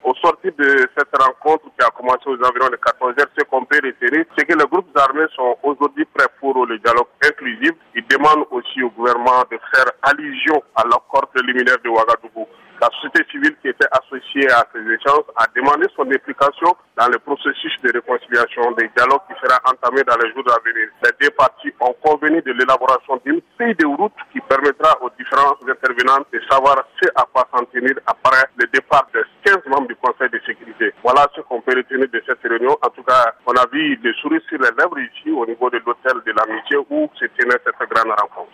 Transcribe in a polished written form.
Au sortir de cette rencontre qui a commencé aux environs de 14h, ce qu'on peut retenir, c'est que les groupes armés sont aujourd'hui prêts pour le dialogue inclusif. Ils demandent aussi au gouvernement de faire allusion à l'accord préliminaire de Ouagadougou. La société civile qui était associée à ces échanges a demandé son implication dans le processus de réconciliation des dialogues qui sera entamé dans les jours à venir. Les deux parties ont convenu de l'élaboration d'une feuille de route qui permettra aux différents intervenants de savoir ce à quoi s'en tenir après le départ des 15 membres du Conseil de sécurité. Voilà ce qu'on peut retenir de cette réunion. En tout cas, on a vu des sourires sur les lèvres ici au niveau de l'hôtel de l'Amitié où se tenait cette grande rencontre.